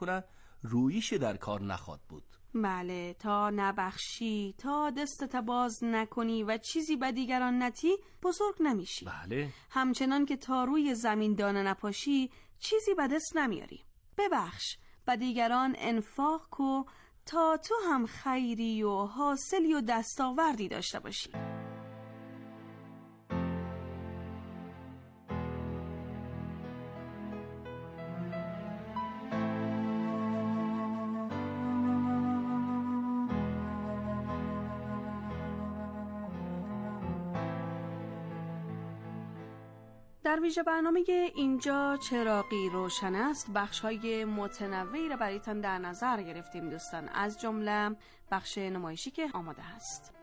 کنه رویش در کار نخواد بود. بله، تا نبخشی، تا دستت باز نکنی و چیزی به دیگران نتی بزرگ نمیشی. بله. همچنان که تا روی زمین دانه نپاشی چیزی به دست نمیاری. ببخش، به دیگران انفاق کو تا تو هم خیری و حاصلی و دستاوردی داشته باشی. در ویژه برنامه اینجا چراغی روشن است بخش‌های متنوعی را برایتان در نظر گرفتیم دوستان، از جمله بخش نمایشی که آماده است.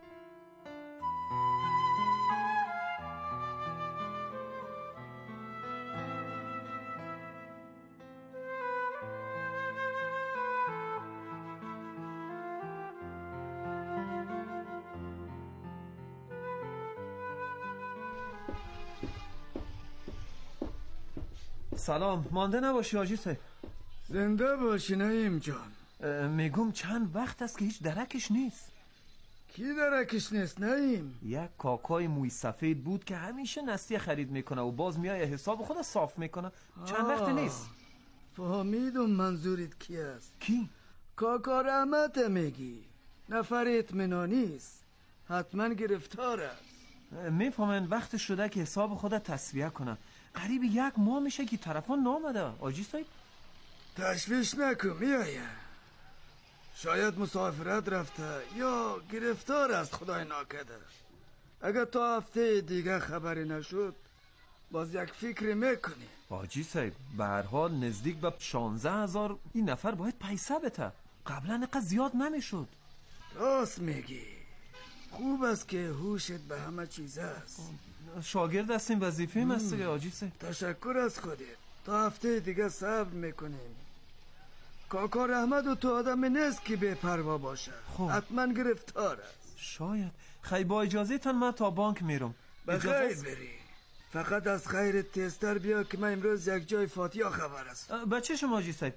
سلام، مانده نباشی حاجی صاحب. زنده باشی نعیم جان. میگم چند وقت است که هیچ درکش نیست. کی درکش نیست نعیم؟ یک کاکای موی سفید بود که همیشه نسیه خرید میکنه و باز میای حساب خود صاف میکنه. چند وقت نیست. فهمیدم منظورت کی است. کی؟ کاکا رحمت میگی. نفر اطمینانی است، حتما گرفتار است. میفهمن وقت شده که حساب خود تصفیه کنه. قریب 1 ماه میشه که طرفان نامده حاجی صاحب. تشویش نکن، میایه. شاید مسافرت رفته یا گرفتار است، خدای ناکده. اگر تا هفته دیگه خبری نشد باز یک فکر میکنی. حاجی صاحب به هر حال نزدیک به 16,000 این نفر باید پیسه بده. قبلا اینقدر زیاد نمیشد. راست میگی. خوب است که هوشت به همه چیز است. شاگرد هستیم، وظیفه است دیگه حاجی صاحب. تشکر از خودت. تا هفته دیگه صبر میکنیم. کاکا رحمت و تو آدم نیست که بے پروا باشه. حتما گرفتار است. شاید. خیلی با اجازه تان من تا بانک میرم. بخیر بری. فقط از خیرت تیزتر بیا که من امروز یک جای فاتحه خبر است. بچه شما حاجی صاحب.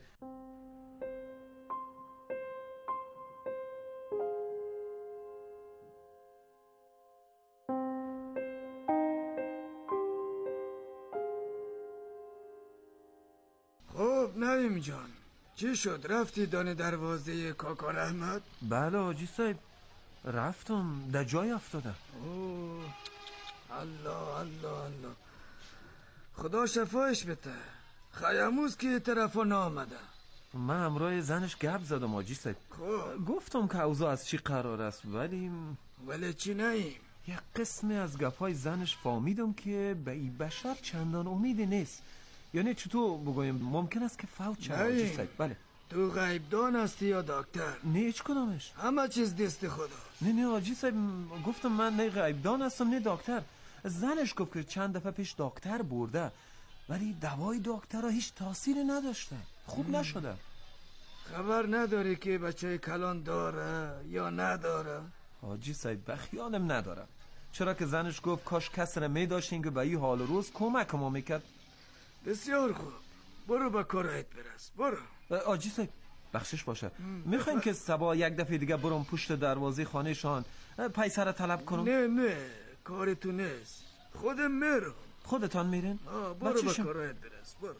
خب نعیم جان، چی شد؟ رفتی دانه دروازه کاکا رحمت؟ بله حاجی صاحب، رفتم، در جای افتاده. اوه، الله الله الله، خدا شفایش بده. خیاموز که طرفا نامده. من همراه زنش گپ زدم حاجی صاحب. خب گفتم که اوضاع از چی قرار است، ولی چی نعیم؟ یک قسمی از گپای زنش فهمیدم که به این بشر چندان امیدی نیست. یعنی چطور بگویم، ممکن است که فوت شد حاجی صاحب. بله. تو غیبدان هستی یا دکتر؟ نه هیچ کدامش. همه چیز دست خدا. نه حاجی صاحب، گفتم من نه غیبدان هستم نه دکتر. زنش گفت که چند دفعه پیش دکتر برده ولی دوای دکتر هیچ تاثیری نداشته، خوب نشده. خبر نداری که بچه کلان داره یا نداره؟ حاجی صاحب به خیالم ندارم، چرا که زنش گفت کاش کس را می داشتین که به این حال روز کمک ما میکرد. بسیار خوب، برو به کارت برس. برو حاجی صاحب بخشش باشه. میخواین که صبح یک دفعه دیگه برم پشت دروازه خانه شان پیسه را طلب کنم؟ نه کار تو نیست، خودم میرم. خودتان میرین؟ برو به کارت برس. برو.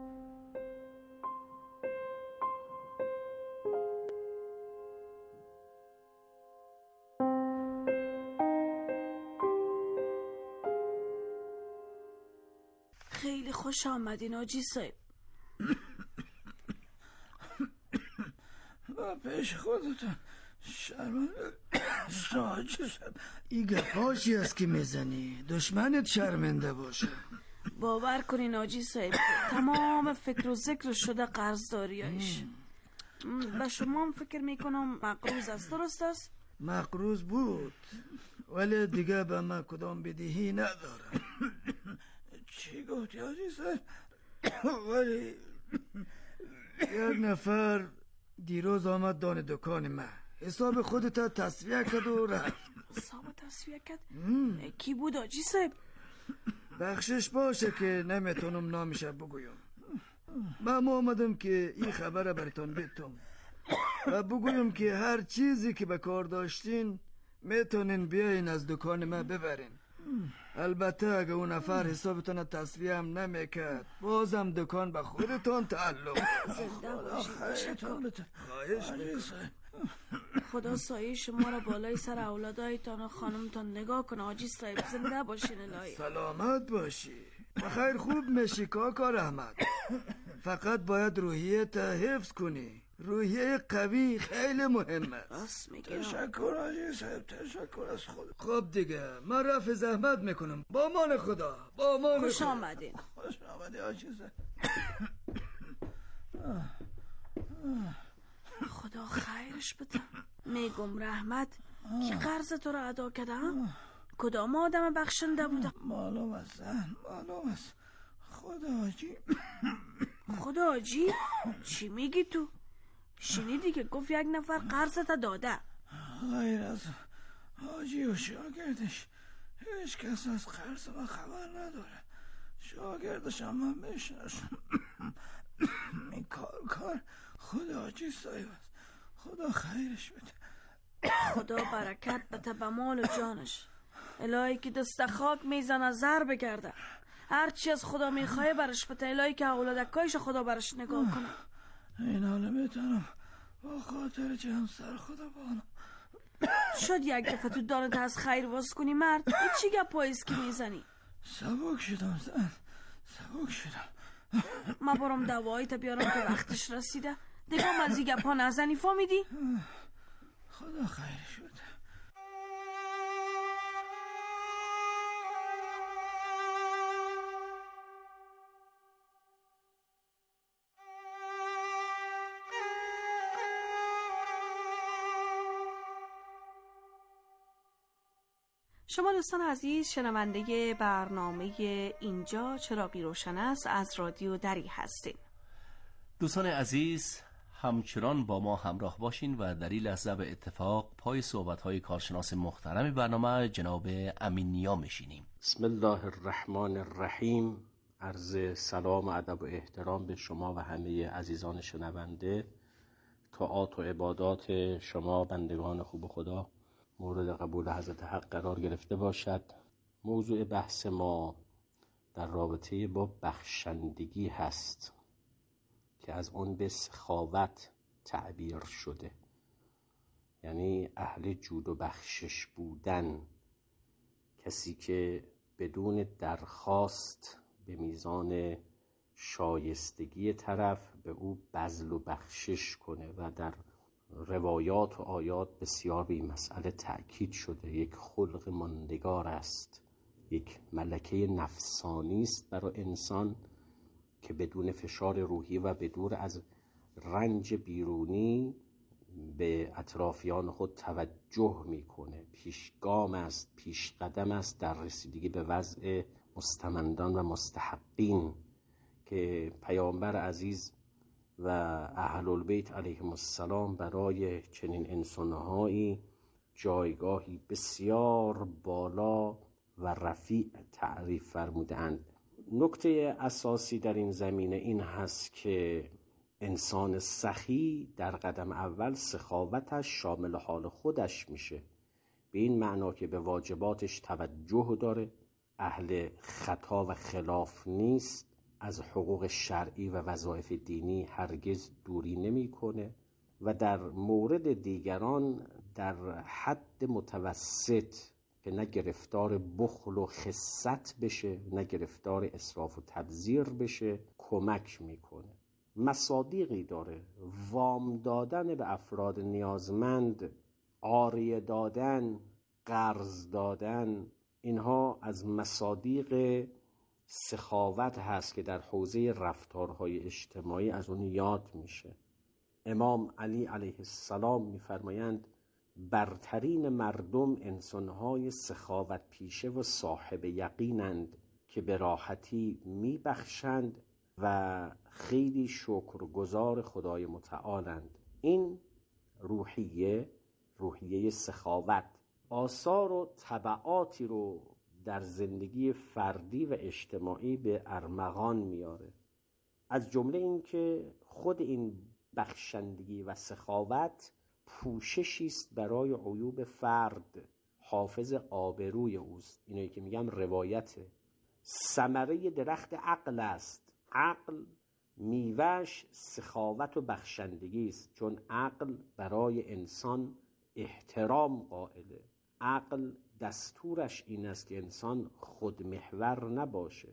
خیلی خوش آمدین حاجی صاحب. با پیش خودتون شرمنده حاجی صاحب. این گپاشی است که میزنی دشمنت شرمنده باشه. باور کنین حاجی صاحب تمام فکر و ذکر شده قرضداریایش. به شما هم فکر میکنم مقروض است، درست است؟ مقروض بود ولی دیگه به من کدام بدهی نداره. چی گفتی حاجی صاحب؟ ولی یک نفر دیروز آمد دان دکان من، حساب خودت تصفیه کرد و رفت. حساب تصفیه کرد؟ کی بود حاجی صاحب؟ بخشش باشه که نمیتونم نامش بگویم. من آمدم که این خبر براتون بتم و بگویم که هر چیزی که به کار داشتین میتونین بیاین از دکان من ببرین. البته اگه اون نفر حسابتون تصفیه هم نمیکرد بازم دکان به خودتون تعلق. خدا سایه شما را بالای سر اولادایتان و خانمتان نگاه کنه. حاجی صاحب زنده باشین الهی. سلامت باشی. بخیر خوب میشی کاکا رحمت. فقط باید روحیت حفظ کنی. روحیه قوی خیلی مهمه. راست میگی. تشکر حاجی صاحب، تشکر از خدا. خب دیگه من رفع زحمت میکنم. با امان خدا. با امان خدا. خوش آمدین. خوش آمدی حاجی صاحب. خدا خیرش بده. میگم رحمت کی قرض تو را ادا کرده؟ کدام آدم بخشنده بوده؟ معلوم است زن، معلوم است. خدا حاجی. خدا حاجی؟ چی میگی تو؟ شنیدی که گفت یک نفر قرضت داده؟ غیر از حاجی و شاگردش هیچ کس از قرض ما خبر نداره. شاگردش هم من بشناسم. این کار خدا حاجی صاحب است. خدا خیرش بده. خدا برکت بده به مال و جانش. الهی که دست خاک میزنه زر بگرده. هرچی از خدا میخواه برش بده. الهی که اولادکایش خدا برش نگاه کنه. این حاله میتونم با خاطر جمع سر خدا بانم. شد یک دفعه تو دانت از خیر واس کنی مرد. این چی گپاییست که میزنی؟ سبک شدم زن، سبک شدم. ما برم دوایی تا بیارم که وقتش رسیده. دیگه هم از این گپا نزنی فهمیدی؟ خدا خیرش بده. شما دوستان عزیز شنونده برنامه اینجا چراغی روشن است از رادیو دری هستین. دوستان عزیز همچنان با ما همراه باشین و در این لحظه به اتفاق پای صحبت‌های کارشناس محترم برنامه جناب امینیا میشینیم. بسم الله الرحمن الرحیم. عرض سلام و ادب و احترام به شما و همه عزیزان شنونده. طاعات و عبادات شما بندگان خوب خدا مورد قبول حضرت حق قرار گرفته باشد. موضوع بحث ما در رابطه با بخشندگی هست که از اون به سخاوت تعبیر شده، یعنی اهل جود و بخشش بودن، کسی که بدون درخواست به میزان شایستگی طرف به او بذل و بخشش کنه و در روایات و آیات بسیار به این مسئله تأکید شده. یک خلق ماندگار است، یک ملکه نفسانی است برای انسان که بدون فشار روحی و بدون از رنج بیرونی به اطرافیان خود توجه میکنه. پیشگام است، پیش قدم است در رسیدگی به وضع مستمندان و مستحقین که پیامبر عزیز و اهل البیت علیهم السلام برای چنین انسانهایی جایگاهی بسیار بالا و رفیع تعریف فرمودند. نکته اساسی در این زمینه این هست که انسان سخی در قدم اول سخاوتش شامل حال خودش میشه، به این معنا که به واجباتش توجه داره، اهل خطا و خلاف نیست، از حقوق شرعی و وظایف دینی هرگز دوری نمیکنه و در مورد دیگران در حد متوسط که نه گرفتار بخل و خست بشه نه گرفتار اسراف و تبذیر بشه کمک میکنه. مصادیقی داره، وام دادن به افراد نیازمند، عاریه دادن، قرض دادن، اینها از مصادیق سخاوت هست که در حوزه رفتارهای اجتماعی از اون یاد میشه. امام علی علیه السلام میفرمایند برترین مردم انسانهای سخاوت پیشه و صاحب یقینند که به راحتی میبخشند و خیلی شکرگزار خدای متعالند. این روحیه سخاوت آثار و تبعاتی رو در زندگی فردی و اجتماعی به ارمغان میاره. از جمله این که خود این بخشندگی و سخاوت پوششی است برای عیوب فرد، حافظ آبروی اوست. اینایی که میگم روایته. ثمره درخت عقل است. عقل میوهش سخاوت و بخشندگی است، چون عقل برای انسان احترام قائله. عقل دستورش این است که انسان خودمحور نباشه،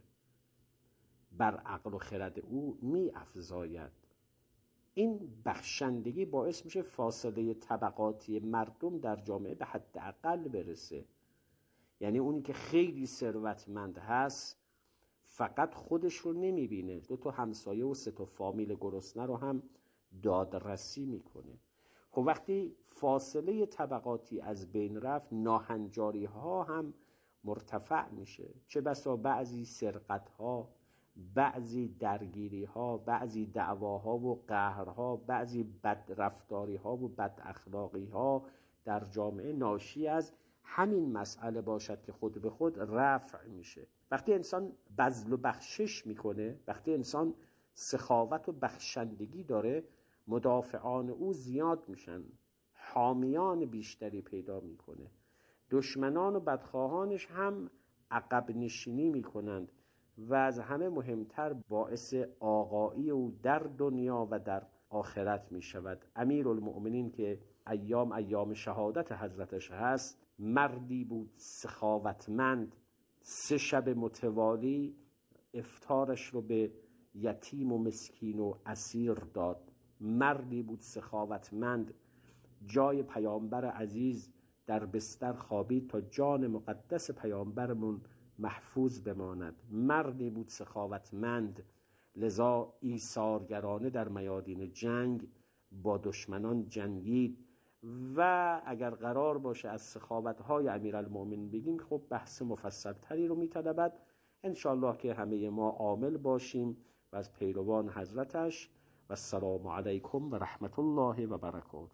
بر عقل و خرد او می افزاید. این بخشندگی باعث میشه فاصله طبقاتی مردم در جامعه به حداقل برسه. یعنی اونی که خیلی ثروتمند هست فقط خودش رو نمیبینه، 2 همسایه و 3 فامیل گرسنه رو هم دادرسی میکنه. خب وقتی فاصله طبقاتی از بین رفت، ناهنجاری ها هم مرتفع میشه. چه بسا بعضی سرقت ها، بعضی درگیری ها، بعضی دعواها و قهرها، بعضی بدرفتاری ها و بد اخلاقی ها در جامعه ناشی از همین مسئله باشد که خود به خود رفع میشه. وقتی انسان بذل و بخشش میکنه، وقتی انسان سخاوت و بخشندگی داره، مدافعان او زیاد میشن، حامیان بیشتری پیدا میکنه. دشمنان و بدخواهانش هم عقب نشینی میکنند و از همه مهمتر باعث آقایی او در دنیا و در آخرت میشود. امیرالمؤمنین که ایام شهادت حضرتش هست، مردی بود سخاوتمند، 3 شب متوالی افطارش رو به یتیم و مسکین و اسیر داد. مردی بود سخاوتمند، جای پیامبر عزیز در بستر خوابید تا جان مقدس پیامبرمون محفوظ بماند. مردی بود سخاوتمند، لذا ایثارگرانه در میادین جنگ با دشمنان جنگید. و اگر قرار باشه از سخاوت‌های امیرالمؤمنین بگیم، خب بحث مفصل‌تری رو می‌طلبد. انشاءالله که همه ما عامل باشیم و از پیروان حضرتش. و السلام علیکم و رحمت الله و برکاته.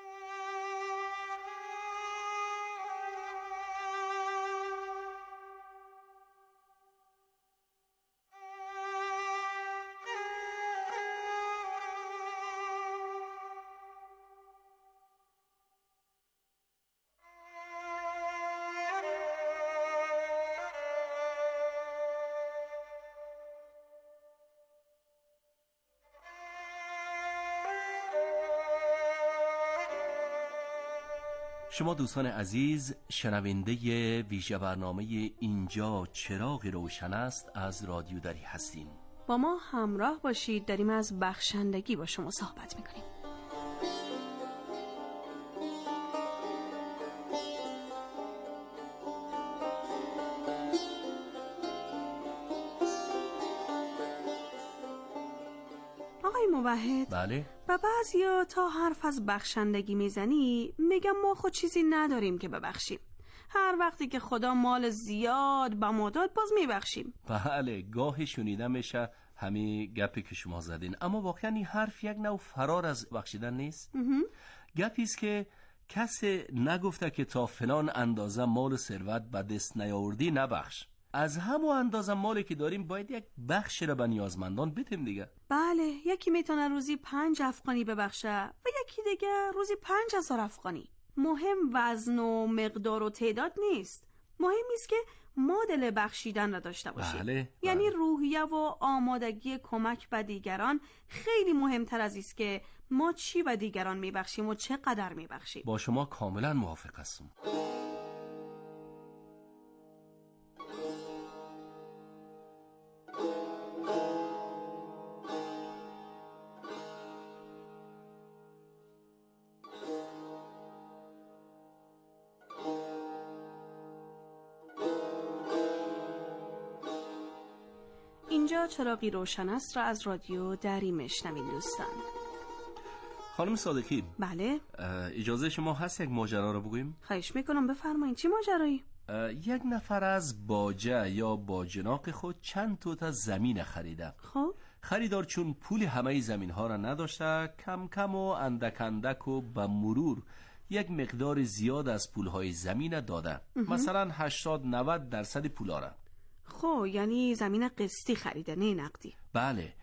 شما دوستان عزیز شنونده ویژه برنامه اینجا چراغی روشن است از رادیو دری هستیم. با ما همراه باشید، داریم از بخشندگی با شما صحبت میکنیم. آقای موحد، بله؟ و بعضیا تا حرف از بخشندگی میزنی میگم ما خود چیزی نداریم که ببخشیم. هر وقتی که خدا مال زیاد به ما داد باز میبخشیم. بله، گاهی شنیدم میشه همین گپی که شما زدین، اما واقعا این حرف یک نوع فرار از بخشیدن نیست. گپی است که کسی نگفته که تا فلان اندازه مال ثروت به دست نیاوردی نبخش. از همون اندازه مالی که داریم باید یک بخش را به نیازمندان بدیم دیگه. بله، یکی میتونه روزی 5 افغانی ببخشه و یکی دیگه روزی 5000 افغانی. مهم وزن و مقدار و تعداد نیست، مهم است که ما دل بخشیدن را داشته باشیم. بله. یعنی روحیه و آمادگی کمک به دیگران خیلی مهمتر از است که ما چی به دیگران میبخشیم و چقدر میبخشیم. با شما کاملا موافق هستم. اینجا چراغی روشن است را از رادیو دری میشنوید دوستان. خانم صادقی، بله؟ اجازه شما هست یک ماجرا رو بگوییم؟ خواهش میکنم، بفرمایید. چی ماجرایی؟ یک نفر از باجه یا باجناق خود چند توته زمین خریده. خب خریدار چون پول همه زمین ها را نداشته، کم کم و اندک اندک و به مرور یک مقدار زیاد از پول های زمین داده. مثلا 80-90% پول ها را. خب یعنی زمین قسطی خریده، نه نقدی؟ بله.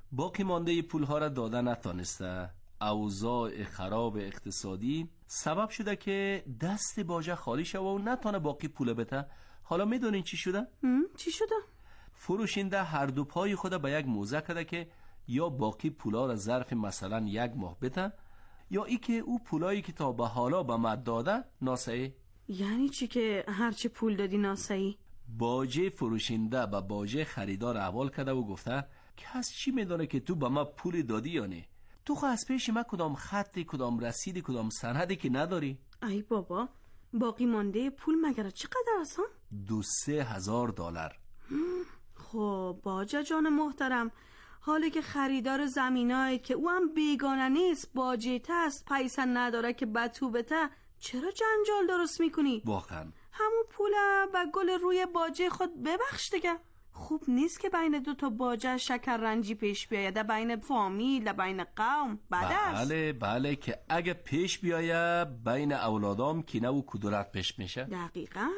باقی مانده پولها را داده نتانسته. اوضاع خراب اقتصادی سبب شده که دست باجه خالی شده و نتانه باقی پول بده. حالا میدونین چی شده؟ چی شده؟ فروشنده هر دو پای خود به یک موزه کرده که یا باقی پولا را ظرف مثلا 1 ماه بده یا ای که او پولایی که تا به حالا به من داده ناسعی. یعنی چی که هرچی پول دادی ناسعی؟ باجه فروشنده به باجه خریدار احوال کرده و گفته کس چی میدونه که تو به من پول دادی یا نه؟ تو خو از پیش من کدام خطی، کدام رسیدی، کدام سندی که نداری؟ ای بابا، باقی مانده پول مگر چقدر هستن؟ 2-3 هزار دلار. خب باجه جان محترم، حالی که خریدار زمینایی که او هم بیگانه نیست، باجیت است، پیسه نداره که بتو بته، چرا جنجال درست میکنی؟ واقعا همون پوله و گل روی باجه خود ببخش دیگه. خوب نیست که بین 2 باجه شکر رنجی پیش بیاید، بین فامیل، بین قوم. بد است. بله که اگه پیش بیایه بین اولادام کینه و کدورت پیش میشه. دقیقاً.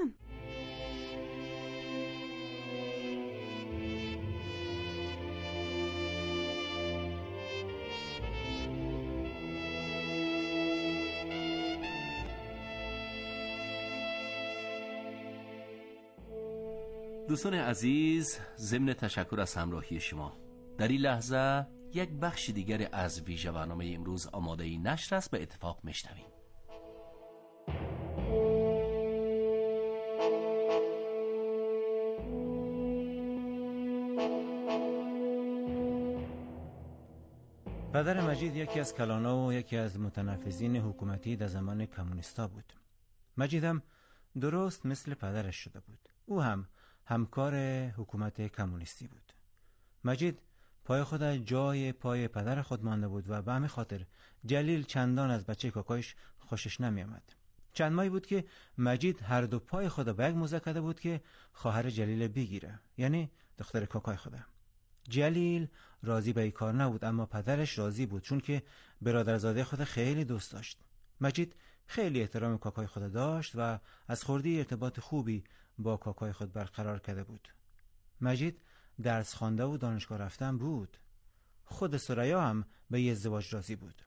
دوستان عزیز، ضمن تشکر از همراهی شما، در این لحظه یک بخش دیگر از ویژه برنامه امروز آماده نشر است، به اتفاق میشنویم. پدر مجید یکی از کلانا و یکی از متنفذین حکومتی در زمان کمونیستا بود. مجید هم درست مثل پدرش شده بود. او هم همکار حکومت کمونیستی بود. مجید پای خود جای پای پدر خود مانده بود و به همین خاطر جلیل چندان از بچه کاکایش خوشش نمی آمد. چند ماهی بود که مجید هر دو پای خود به یک موزه کرده بود که خواهر جلیل بگیره، یعنی دختر کاکای خود. جلیل راضی به این کار نبود، اما پدرش راضی بود، چون که برادرزاده خود خیلی دوست داشت. مجید خیلی احترام کاکای خود داشت و از خردی ارتباط خوبی با کاکای خود برقرار کرده بود. مجید درس خوانده و دانشگاه رفتن بود. خود ثریا هم به یه ازدواج راضی بود.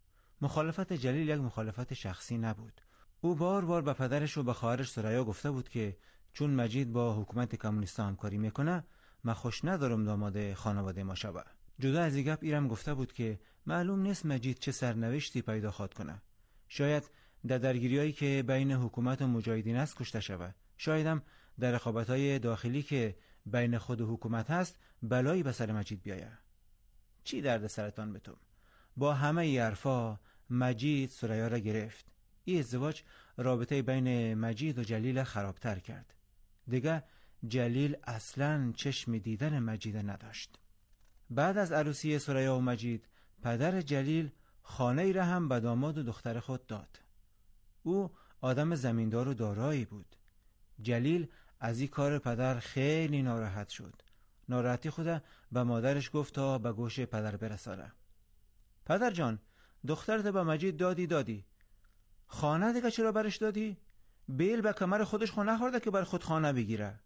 مخالفت جلیل یک مخالفت شخصی نبود. او بار بار به پدرش و به خواهرش ثریا گفته بود که چون مجید با حکومت کمونیستا همکاری میکنه، من خوش ندارم داماد خانواده ما شوه. جدا از این گپ ایرم گفته بود که معلوم نیست مجید چه سرنوشتی پیدا خواد کنه. شاید در درگیریایی که بین حکومت و مجاهدین است کشته شوه. شاید هم در رقابت‌های داخلی که بین خود و حکومت هست بلایی به سر مجید بیایه. چی درد سرتان به تو؟ با همه ای حرفا مجید ثریا را گرفت. این ازدواج رابطه بین مجید و جلیل خرابتر کرد. دیگه جلیل اصلاً چشم دیدن مجید نداشت. بعد از عروسی ثریا و مجید، پدر جلیل خانه ای را هم به داماد و دختر خود داد. او آدم زمیندار و دارایی بود. جلیل از این کار پدر خیلی ناراحت شد. ناراحتی خود به مادرش گفت تا به گوش پدر برسانه. پدر جان، دخترت به مجید دادی. خانه دیگه چرا برش دادی؟ بیل به کمر خودش خو نخورده که بر خود خانه بگیره.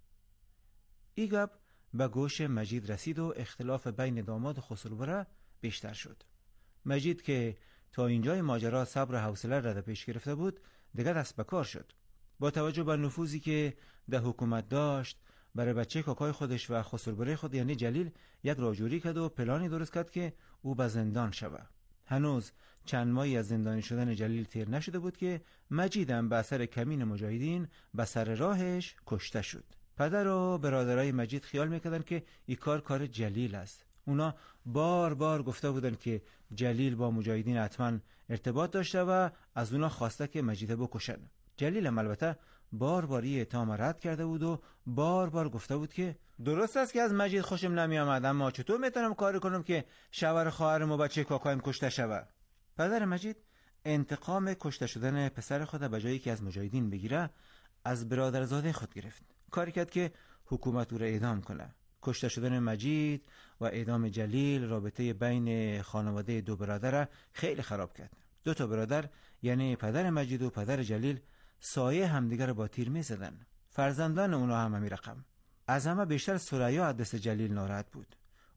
این گپ به گوش مجید رسید و اختلاف بین داماد و خسروبره بیشتر شد. مجید که تا اینجای ماجرا صبر و حوصله را پیش گرفته بود، دیگه دست به کار شد. با توجه به نفوذی که در حکومت داشت، برای بچه کاکای خودش و خسروبره خود یعنی جلیل یک راهجویی کرد و پلانی درست کرد که او به زندان شود. هنوز چند ماهی از زندانی شدن جلیل تیر نشده بود که مجید هم به اثر کمین مجاهدین به سر راهش کشته شد. پدر و برادرای مجید خیال میکردن که این کار جلیل است. اونا بار بار گفته بودن که جلیل با مجاهدین حتما ارتباط داشته و از اونا خواسته که مجید بکشن. جلیل هم البته بار باری اتهام رد کرده بود و بار بار گفته بود که درست است که از مجید خوشم نمی آمد، اما چطور میتونم کاری کنم که شوهر خواهرم و بچه کاکایم کشته شود؟ پدر مجید انتقام کشته شدن پسر خود به جایی که از مجاهدین بگیره، از برادرزاده خود گرفت. کاری کرد که حکومت او را اعدام کنه. کشته شدن مجید و اعدام جلیل رابطه بین خانواده دو برادر خیلی خراب کرد. 2 برادر یعنی پدر مجید و پدر جلیل سایه همدیگر را با تیر می زدن. فرزندان اونا هم همین رقم. از همه بیشتر ثریا از دست جلیل ناراحت بود.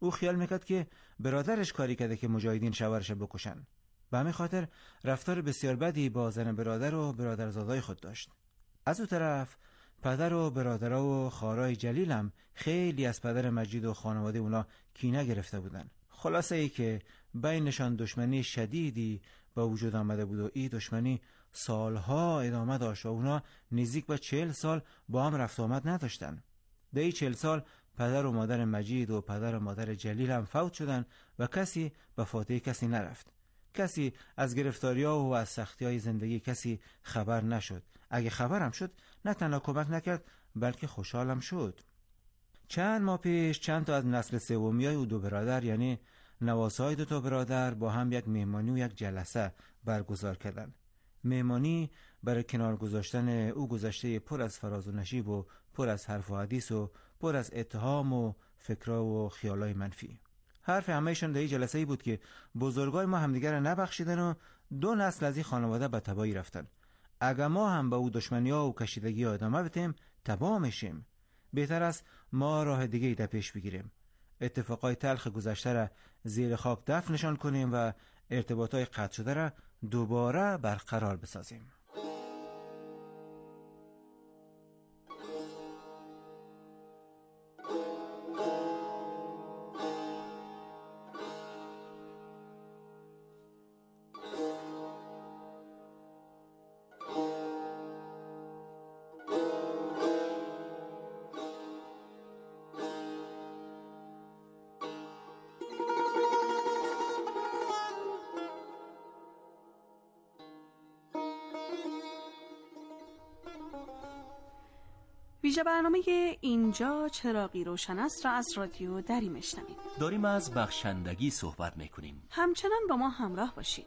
او خیال میکرد که برادرش کاری کرده که مجاهدین شوهرش بکشن. به همین خاطر رفتار بسیار بدی با زن برادر و برادرزادای خود داشت. از اون طرف پدر و برادرها و خواهرای جلیل هم خیلی از پدر مجید و خانواده اونا کینه گرفته بودن. خلاصه ای که بینشان دشمنی شدیدی با وجود آمده بود و این دشمنی سالها ادامه داشت و اونا نزدیک به 40 سال با هم رفت آمد نداشتن. در این 40 سال پدر و مادر مجید و پدر و مادر جلیل هم فوت شدن و کسی به فاتحه کسی نرفت. کسی از گرفتاری‌ها و از سختی‌های زندگی کسی خبر نشد. اگه خبرم شد نه تنها کمک نکرد بلکه خوشحالم شد. چند ماه پیش چند تا از نسل سومیای او دو برادر یعنی نواسای دو تا برادر با هم یک مهمانی و یک جلسه برگزار کردن. مهمانی برای کنار گذاشتن او گذشته پر از فراز و نشیب و پر از حرف و حدیث و پر از اتهام و فکرها و خیالای منفی. حرف همه‌شان در این جلسه ای بود که بزرگای ما همدیگر را نبخشیدن و 2 نسل از این خانواده به تباهی رفتن. اگر ما هم با او دشمنی‌ها و کشیدگی ادامه بدیم تباه میشیم. بهتر است ما راه دیگه ای پیش بگیریم. اتفاقای تلخ گذشته را زیر خاک دفنشان کنیم و ارتباطای قطع شده را دوباره برقرار بسازیم. ویژه برنامه اینجا چراغی روشن است را از رادیو دری میشنویم. داریم از بخشندگی صحبت میکنیم. همچنان با ما همراه باشید.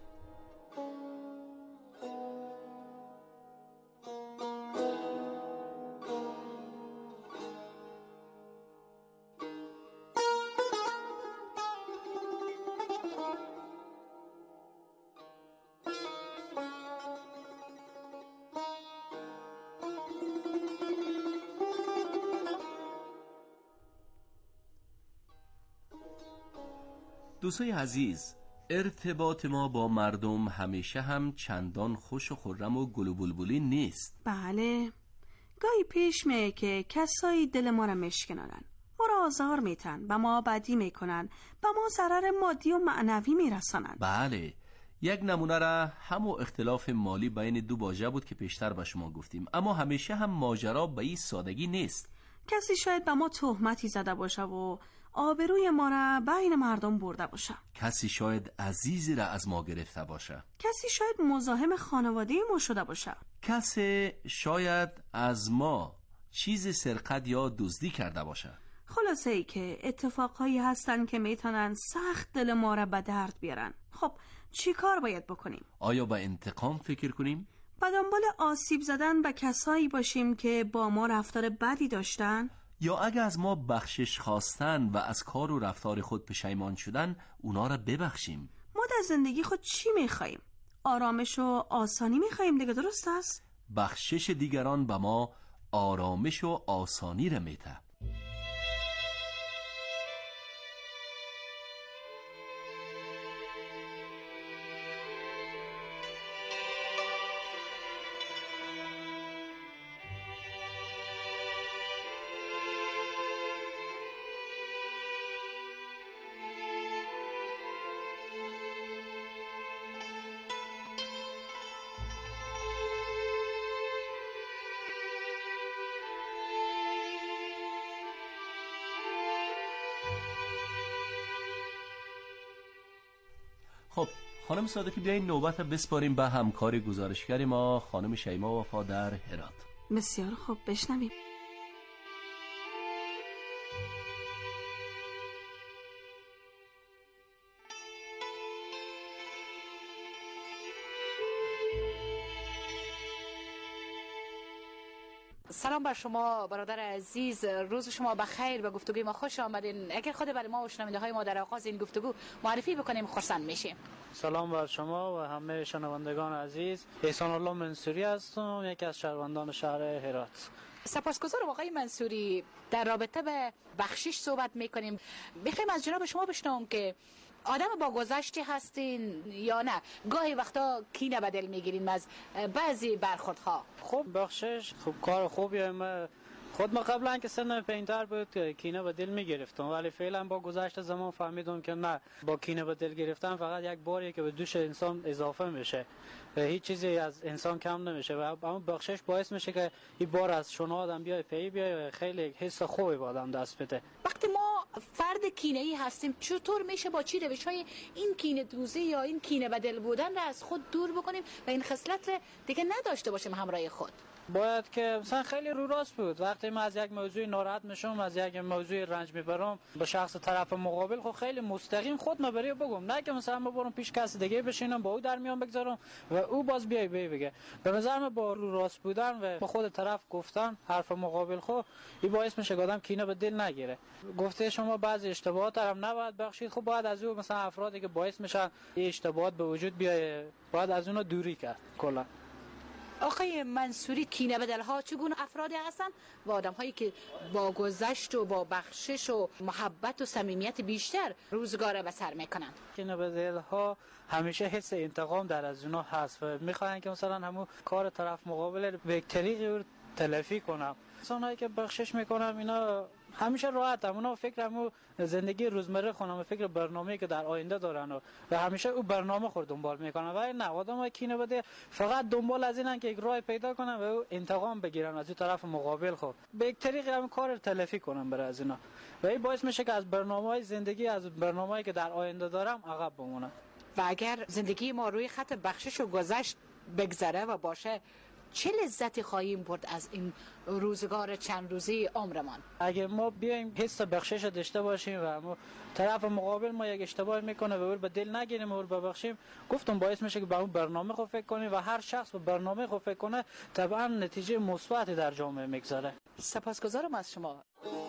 دوستای عزیز، ارتباط ما با مردم همیشه هم چندان خوش و خرم و گل و بلبلی نیست. بله، گاهی پیش میه که کسایی دل ما را مشکنارن، ما را آزار میتن و ما بدی میکنن و ما ضرر مادی و معنوی میرسانن. بله، یک نمونه را همون اختلاف مالی بین 2 باجه بود که پیشتر به شما گفتیم، اما همیشه هم ماجرا به این سادگی نیست. کسی شاید به ما تهمتی زده باشه و آبروی ما را بین مردم برده باشه. کسی شاید عزیزی را از ما گرفته باشه. کسی شاید مزاحم خانواده ما شده باشه. کسی شاید از ما چیز سرقت یا دزدی کرده باشه. خلاصه ای که اتفاقهایی هستن که میتونن سخت دل ما را به درد بیارن. خب چی کار باید بکنیم؟ آیا به انتقام فکر کنیم؟ به دنبال آسیب زدن به کسایی باشیم که با ما رفتار بدی داشتن؟ یا اگه از ما بخشش خواستن و از کار و رفتار خود پشیمان شدن اونا را ببخشیم؟ ما در زندگی خود چی میخواییم؟ آرامش و آسانی میخواییم دیگه، درست است؟ بخشش دیگران به ما آرامش و آسانی را میده. خب خانم صادقی، بیاین نوبت بسپاریم به همکار گزارشگر ما خانم شیما وفا در هرات. بسیار خوب، بشنویم. سلام بر شما برادر عزیز، روز شما بخیر، به گفتگوی ما خوش آمدین. اگر خود برای ما و شنونده های ما در آغاز این گفتگو معرفی بکنیم خرسند میشیم. سلام بر شما و همه شنوندگان عزیز. احسان الله منصوری هستم، یکی از شهروندان شهر هرات. سپاسگزارم آقای منصوری. در رابطه به بخشش صحبت میکنیم. بخوایم از جناب شما بشنوم که آدم با گذشتی هستین یا نه؟ گاهی وقتا کینه به دل میگیرین از بعضی برخوردها. خب بخشش خب کار خوبیه. خود ما قبلا که سنم پایین‌تر بود که کینه به دل میگرفتم، ولی فعلا با گذشت زمان فهمیدم که نه، با کینه به دل گرفتن فقط یک باریه که به دوش انسان اضافه میشه، هیچ چیزی از انسان کم نمیشه و اما بخشش باعث میشه که این بار از شونه آدم بیای پی بیای، خیلی حس خوبی به آدم دست بده. وقتی ما فرد کینه‌ای هستیم چطور میشه با چی روش‌های این کینه دوزی یا این کینه به دل بودن را از خود دور بکنیم و این خصلت را دیگه نداشته باشیم همراه خود؟ باید که مثلا خیلی رو راست بود. وقتی من از یک موضوع ناراحت میشم، از یک موضوع رنج میبرم، به شخص طرف مقابل خود خیلی مستقیم خود مبری بگم، نه که مثلا من برم پیش کسی دیگه بشینم با او در میان بگذارم و او باز بیای بگه. به نظر من با رو راست بودن و به خود طرف گفتن حرف مقابل خود این باعث میشه که آدم کینه به دل نگیره. گفته شما بعضی اشتباهات هم نباید بخشید، خب باید از او مثلا افرادی که باعث میشن این اشتباهات به وجود بیاد باید از اونها دوری کرد کلا. آقای منصوری، کینه به دلها چگونه افرادی هستن و آدم‌هایی که با گذشت و با بخشش و محبت و صمیمیت بیشتر روزگار به سر میکنن؟ کینه به دلها همیشه حس انتقام در از اونها هست و میخواین که مثلا همون کار طرف مقابل به یک طریقی تلافی کنم. انسان‌هایی که بخشش میکنم اینا همیشه راحت هم، اونا فکرمو زندگی روزمره خونم، فکر برنامه‌ای که در آینده دارن و همیشه او برنامه خود دنبال میکنن. ولی نه، آدمای کینه بده فقط دنبال از اینن که یک راه پیدا کنن و او انتقام بگیرن از اون طرف مقابل خود، به یک طریقی هم کار تلافی کنن برای از اینا و این باعث میشه که از برنامه‌های زندگی، از برنامه‌ای که در آینده دارم عقب بمونن. و اگر زندگی ما روی خط بخشش و گذشت بگذره و باشه، چه لذتی خواهیم برد از این روزگار چند روزی عمرمان؟ اگه ما بیایم حس بخشش داشته باشیم و ما طرف مقابل ما یک اشتباه میکنه و اون به دل نگیریم و اون ببخشیم، گفتم باعث میشه که به اون برنامه خود فکر کنیم و هر شخص به برنامه خود فکر کنه طبعا نتیجه مثبتی در جامعه میگذاره. سپاسگزارم از شما.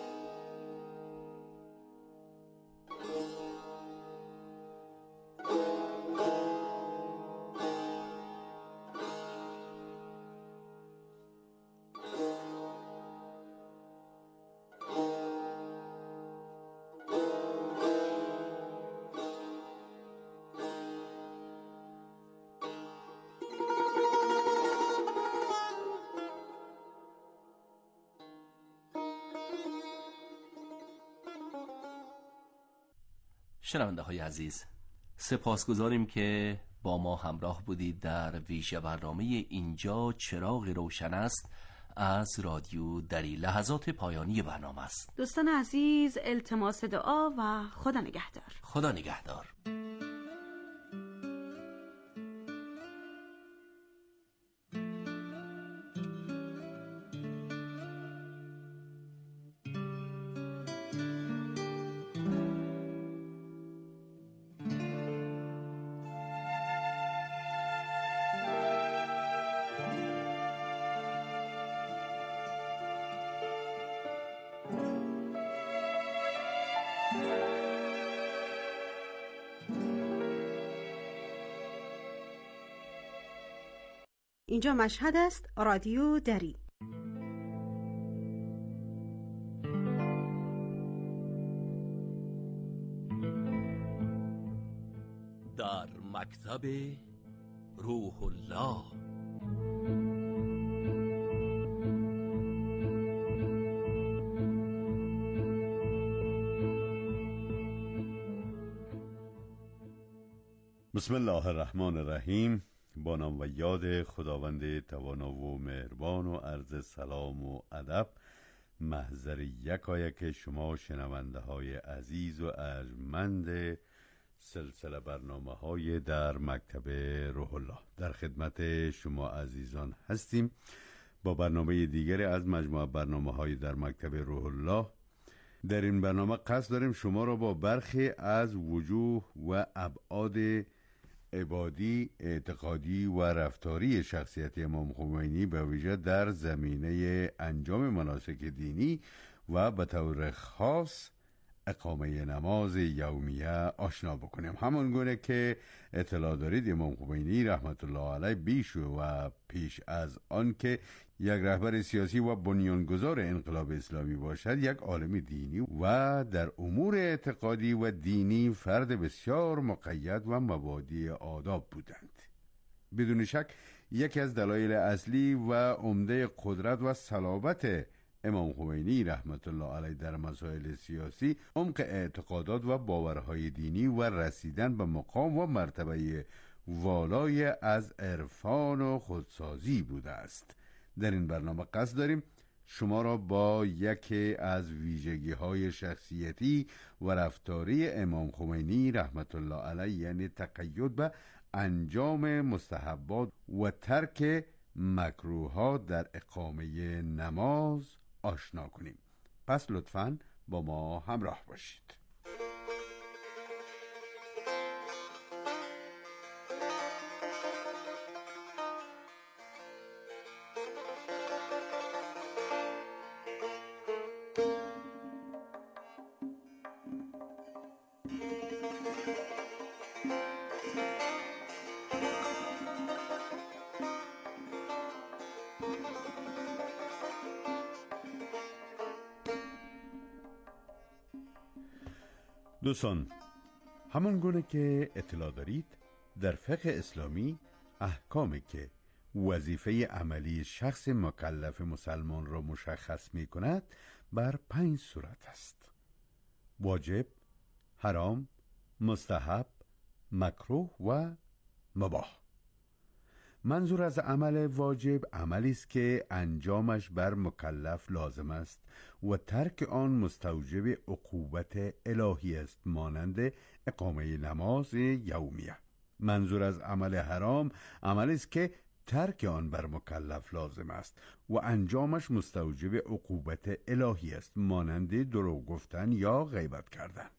شنونده های عزیز، سپاسگزاریم که با ما همراه بودید در ویژه برنامه اینجا چراغ روشن است از رادیو دری. لحظات پایانی برنامه است. دوستان عزیز، التماس دعا و خدا نگهدار. خدا نگهدار. اینجا مشهد است، رادیو دری. در مکتب روح الله. بسم الله الرحمن الرحیم. با نام و یاد خداوند توانا و مهربان و عرض سلام و ادب محضر یکایک شما شنونده های عزیز و ارجمند سلسله برنامه های در مکتب روح الله. در خدمت شما عزیزان هستیم با برنامه دیگری از مجموعه برنامه های در مکتب روح الله. در این برنامه قصد داریم شما را با برخی از وجوه و ابعاد عبادی، اعتقادی و رفتاری شخصیت امام خمینی به ویژه در زمینه انجام مناسک دینی و به طور خاص اقامه نماز یومیه آشنا بکنیم. همون گونه که اطلاع دارید امام خمینی رحمت الله علیه بیش و پیش از آن که یک رهبر سیاسی و بنیانگذار انقلاب اسلامی باشد، یک عالم دینی و در امور اعتقادی و دینی فرد بسیار مقید و مبادی آداب بودند. بدون شک یکی از دلایل اصلی و عمده قدرت و صلابت امام خمینی رحمت الله علیه در مسائل سیاسی عمق اعتقادات و باورهای دینی و رسیدن به مقام و مرتبه والای از عرفان و خودسازی بوده است. در این برنامه قصد داریم شما را با یکی از ویژگی‌های شخصیتی و رفتاری امام خمینی رحمت الله علیه، یعنی تقید به انجام مستحبات و ترک مکروهات در اقامه نماز آشنا کنیم. پس لطفاً با ما همراه باشید. دوستان، همون گونه که اطلاع دارید در فقه اسلامی احکامی که وظیفه عملی شخص مکلف مسلمان را مشخص می کند بر 5 صورت است: واجب، حرام، مستحب، مکروه و مباح. منظور از عمل واجب عملی است که انجامش بر مکلف لازم است و ترک آن مستوجب عقوبت الهی است، مانند اقامه نماز یومیه. منظور از عمل حرام عملی است که ترک آن بر مکلف لازم است و انجامش مستوجب عقوبت الهی است، مانند دروغ گفتن یا غیبت کردن.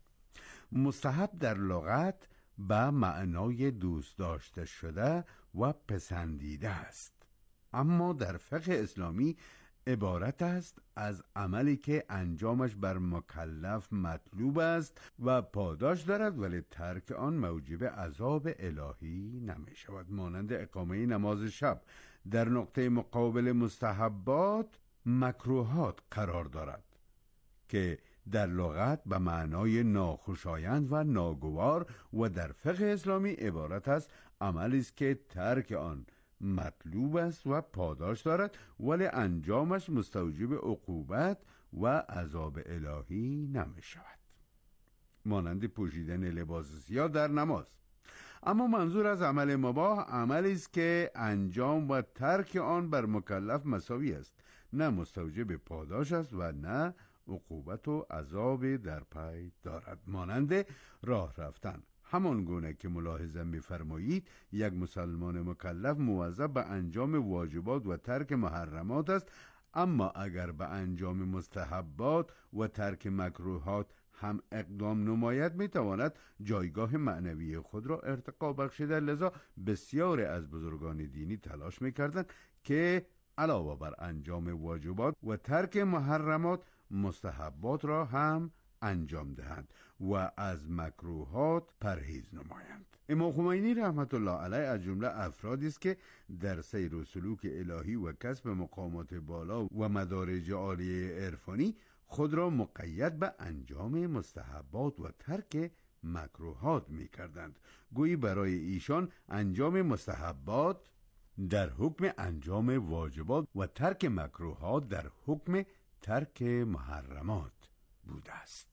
مستحب در لغت به معنای دوست داشته شده و پسندیده است، اما در فقه اسلامی عبارت است از عملی که انجامش بر مکلف مطلوب است و پاداش دارد ولی ترک آن موجب عذاب الهی نمی شود، مانند اقامه نماز شب. در نقطه مقابل مستحبات مکروهات قرار دارد که در لغت به معنای ناخوشایند و ناگوار و در فقه اسلامی عبارت است عملی است که ترک آن مطلوب است و پاداش دارد ولی انجامش مستوجب عقوبت و عذاب الهی نمی شود، مانند پوشیدن لباس سیاه در نماز. اما منظور از عمل مباح عملی است که انجام و ترک آن بر مکلف مساوی است، نه مستوجب پاداش است و نه عقوبت و عذاب در پی دارد، مانند راه رفتن. همان گونه که ملاحظه می‌فرمایید یک مسلمان مکلف موظف به انجام واجبات و ترک محرمات است، اما اگر به انجام مستحبات و ترک مکروهات هم اقدام نماید میتواند جایگاه معنوی خود را ارتقا بخشیده. لذا بسیاری از بزرگان دینی تلاش میکردند که علاوه بر انجام واجبات و ترک محرمات مستحبات را هم انجام دهند و از مکروهات پرهیز نمایند. امام خمینی رحمت الله علیه از جمله افرادی است که در سیر و سلوک الهی و کسب مقامات بالا و مدارج عالیه عرفانی خود را مقید به انجام مستحبات و ترک مکروهات می کردند. گویی برای ایشان انجام مستحبات در حکم انجام واجبات و ترک مکروهات در حکم ترک محرمات بوده است.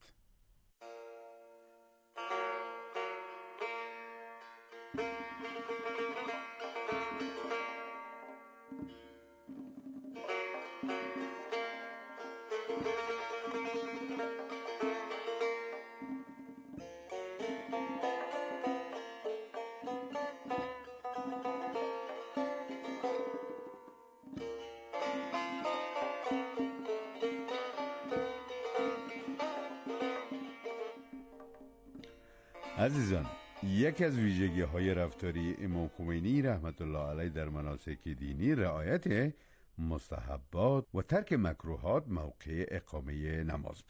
عزیزان، یکی از ویژگی‌های رفتاری امام خمینی رحمت الله علیه در مناسک دینی رعایت مستحبات و ترک مکروهات موقع اقامه نماز بود.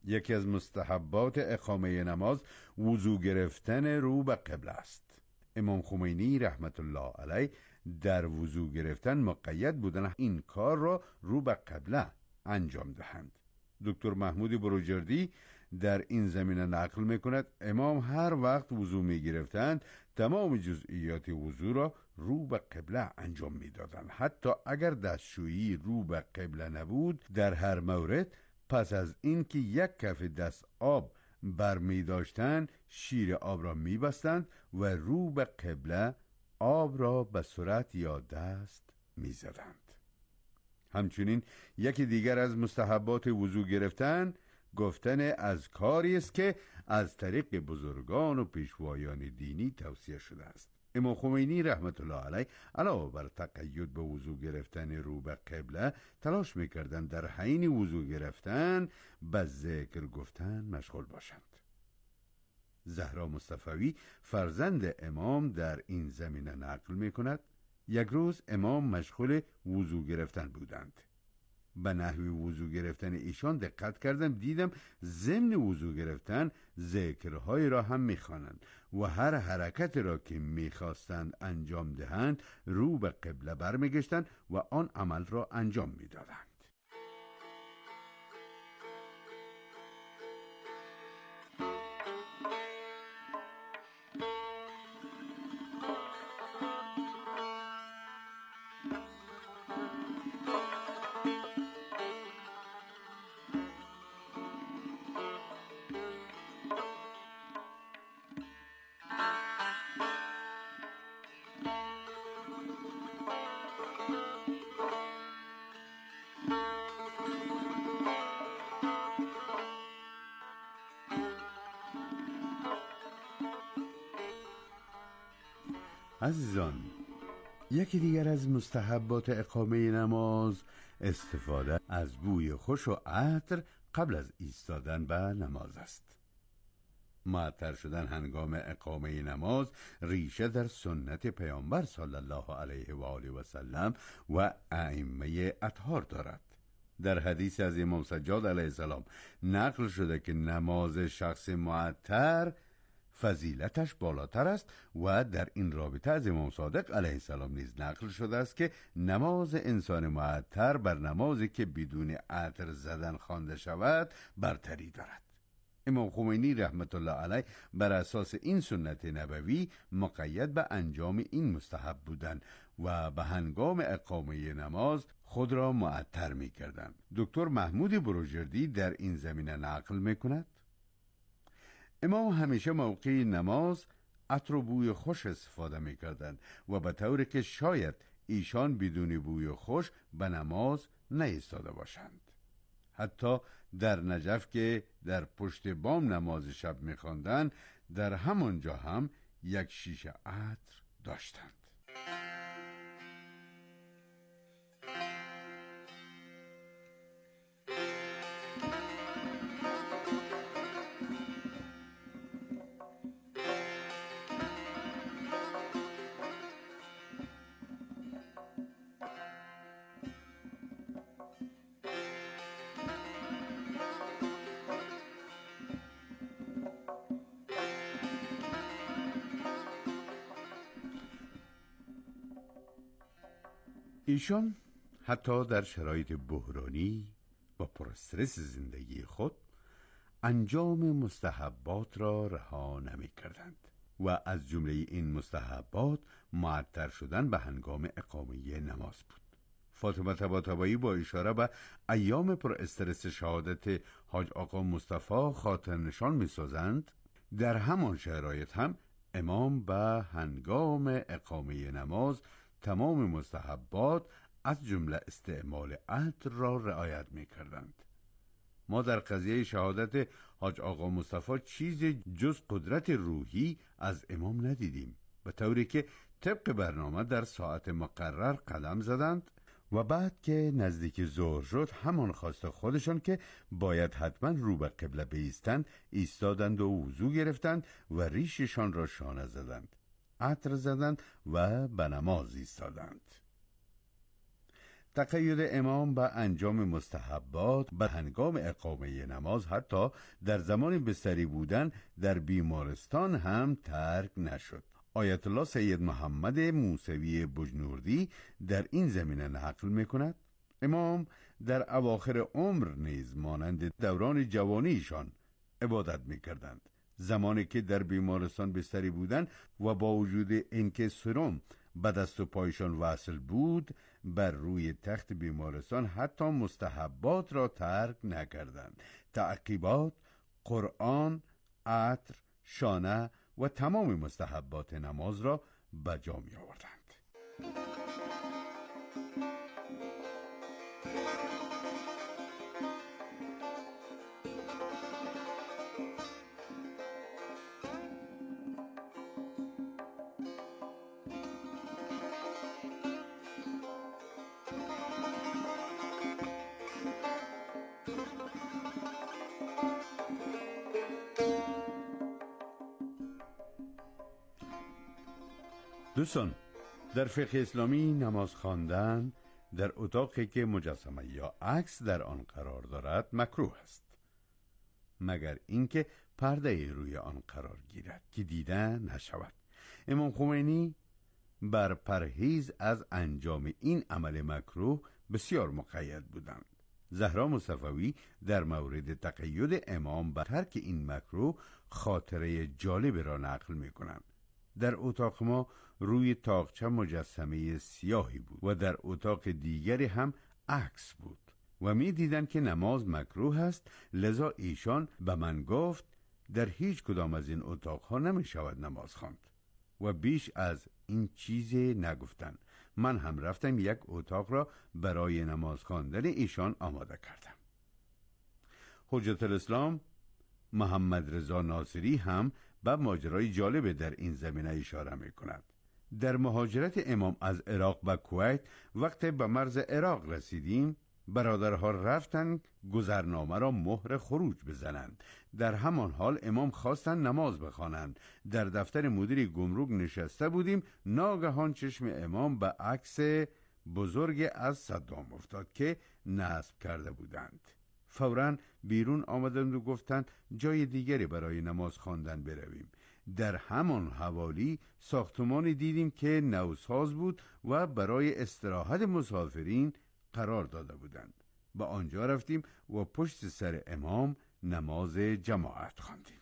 یکی از مستحبات اقامه نماز وضو گرفتن رو به قبله است. امام خمینی رحمت الله علیه در وضو گرفتن مقید بودن این کار را رو به قبله انجام دهند. دکتر محمود بروجردی در این زمینه نقل میکند امام هر وقت وضو میگرفتند تمام جزئیات وضو را رو به قبله انجام میدادند. حتی اگر دستشویی رو به قبله نبود، در هر مورد پس از اینکه یک کف دست آب برمی داشتند شیر آب را می بستند و رو به قبله آب را به صورت یا دست می زدند. همچنین یکی دیگر از مستحبات وضو گرفتن گفتن اذکاری است که از طریق بزرگان و پیشوایان دینی توصیه شده است. امام خمینی رحمت الله علیه علاوه بر تقید به وضو گرفتن رو به قبله تلاش میکردند در حین وضو گرفتن به ذکر گفتن مشغول باشند. زهرا مصطفوی فرزند امام در این زمینه نقل میکند یک روز امام مشغول وضو گرفتن بودند. به نحوی وضو گرفتن ایشان دقت کردم، دیدم ضمن وضو گرفتن ذکرهای را هم میخوانند و هر حرکت را که میخواستند انجام دهند رو به قبله برمیگشتند و آن عمل را انجام میدادند. عزیزان، یکی دیگر از مستحبات اقامه نماز استفاده از بوی خوش و عطر قبل از ایستادن به نماز است. معطر شدن هنگام اقامه نماز ریشه در سنت پیامبر صلی الله علیه و آله و سلم و ائمه اطهار دارد. در حدیث از امام سجاد علیه السلام نقل شده که نماز شخص معطر فضیلتش بالاتر است و در این رابطه از امام صادق علیه السلام نیز نقل شده است که نماز انسان معطر بر نمازی که بدون عطر زدن خوانده شود برتری دارد. امام خمینی رحمت الله علیه بر اساس این سنت نبوی مقید به انجام این مستحب بودند و به هنگام اقامه نماز خود را معطر می کردند. دکتر محمود بروجردی در این زمینه نقل می کند امام همیشه موقع نماز عطر و بوی خوش استفاده می کردند و به طوری که شاید ایشان بدون بوی خوش به نماز نایستاده باشند. حتی در نجف که در پشت بام نماز شب می خواندند، در همانجا هم یک شیشه عطر داشتند. ایشان حتی در شرایط بحرانی و پر استرس زندگی خود انجام مستحبات را رها نمی کردند و از جمله این مستحبات معطر شدن به هنگام اقامه نماز بود. فاطمه طباطبایی با اشاره به ایام پر استرس شهادت حاج آقا مصطفی خاطر نشان می سازند در همان شرایط هم امام به هنگام اقامه نماز تمام مستحبات از جمله استعمال عطر را رعایت می کردند. ما در قضیه شهادت حاج آقا مصطفی چیز جز قدرت روحی از امام ندیدیم، به طوری که طبق برنامه در ساعت مقرر قدم زدند و بعد که نزدیک ظهر شد همان خواست خودشان که باید حتما رو به قبله بایستند ایستادند و وضو گرفتند و ریششان را شانه زدند، عطر زدند و به نماز ایستادند. تقید امام به انجام مستحبات به هنگام اقامه نماز حتی در زمان بستری بودن در بیمارستان هم ترک نشد. آیت الله سید محمد موسوی بجنوردی در این زمینه نقل می‌کند امام در اواخر عمر نیز مانند دوران جوانیشان عبادت می‌کردند. زمانی که در بیمارستان بستری بودند و با وجود اینکه سرم به دست و پایشان وصل بود، بر روی تخت بیمارستان حتی مستحبات را ترک نکردند. تعقیبات، قرآن، عطر، شانه و تمام مستحبات نماز را به جا می آوردند. دوستان، در فقه اسلامی نماز خواندن در اتاقی که مجسمه یا عکس در آن قرار دارد مکروه است، مگر اینکه پرده روی آن قرار گیرد که دیده نشود. امام خمینی بر پرهیز از انجام این عمل مکروه بسیار مقید بودند. زهرا مصطفوی در مورد تقید امام به ترک این مکروه خاطره جالب را نقل می کنند. در اتاق ما روی طاقچه مجسمه سیاهی بود و در اتاق دیگری هم عکس بود و می دیدن که نماز مکروه است، لذا ایشان به من گفت در هیچ کدام از این اتاقها نمی شود نماز خواند و بیش از این چیزی نگفتن. من هم رفتم یک اتاق را برای نماز خواندن ایشان آماده کردم. حجت الاسلام محمد رضا ناصری هم به ماجرای جالب در این زمینه اشاره می کند. در مهاجرت امام از عراق به کویت وقتی به مرز عراق رسیدیم، برادرها رفتند گذرنامه را مهر خروج بزنند. در همان حال امام خواستند نماز بخوانند. در دفتر مدیر گمرک نشسته بودیم، ناگهان چشم امام به عکس بزرگ از صدام افتاد که نصب کرده بودند. فوراً بیرون آمدند و گفتند جای دیگری برای نماز خواندن برویم. در همان حوالی ساختمانی دیدیم که نوساز بود و برای استراحت مسافرین قرار داده بودند. به آنجا رفتیم و پشت سر امام نماز جماعت خواندیم.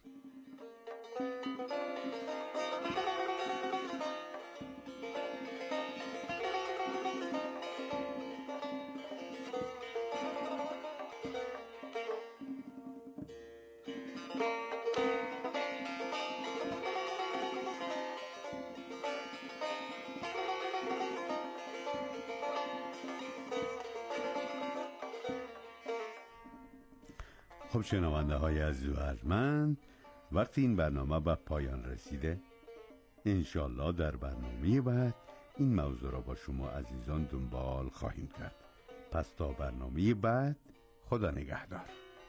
خب شنونده های عزیز و ارجمند، وقتی این برنامه به پایان رسیده، انشالله در برنامه بعد این موضوع را با شما عزیزان دنبال خواهیم کرد. پس تا برنامه بعد، خدا نگهدار.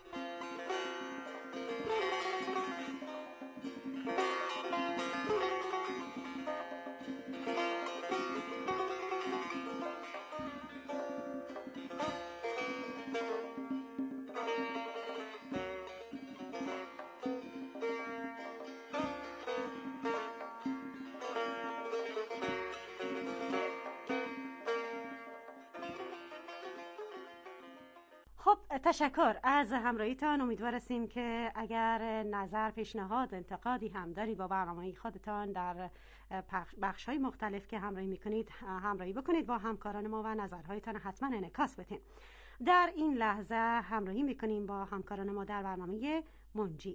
خب تشکر از همراهیتان. امیدوار هستیم که اگر نظر، پیشنهاد، انتقادی هم دارید با برنامه خودتان در بخش‌های مختلف که همراهی میکنید همراهی بکنید با همکاران ما و نظرهایتان حتما انعکاس بدین. در این لحظه همراهی میکنیم با همکاران ما در برنامه منجی.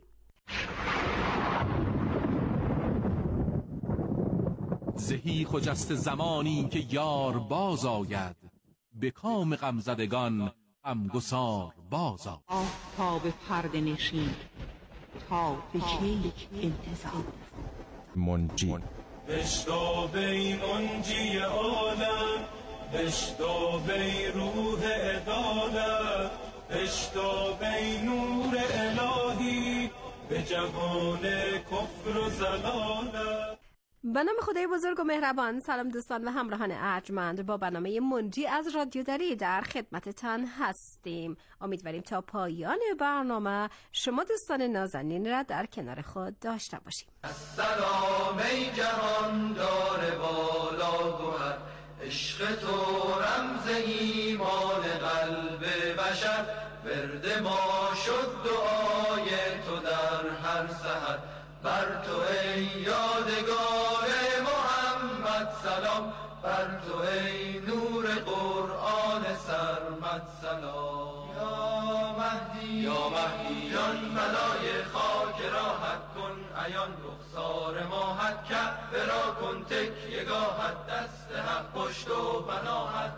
زهی خجست زمانی که یار باز آید، به کام غمزدگان غمگسار باز آید. آفتاب پرده نشین تا به کی انتظار؟ منجی. بشتاب ای منجی عالم، بشتاب ای روح عدالت، بشتاب ای نور الهی به جهان کفر و ضلالت. به نام خدای بزرگ و مهربان. سلام دوستان و همراهان ارجمند، با برنامه منجی از رادیو دری در خدمتتان هستیم. امیدواریم تا پایان برنامه شما دوستان نازنین را در کنار خود داشته باشیم. سلام ای جهان دار بالا گوهر، عشق تو رمز ایمان قلب بشر، ورد ما شد دعای تو در هر سحر. بر تو ای یادگار محمد سلام، بر تو ای نور قرآن سرمد سلام. یا مهدی جان فدای خاک راحت کن عیان، رخسار ماهت کعبه را کن تکیه‌گاهت، دست حق پشت و پناهت.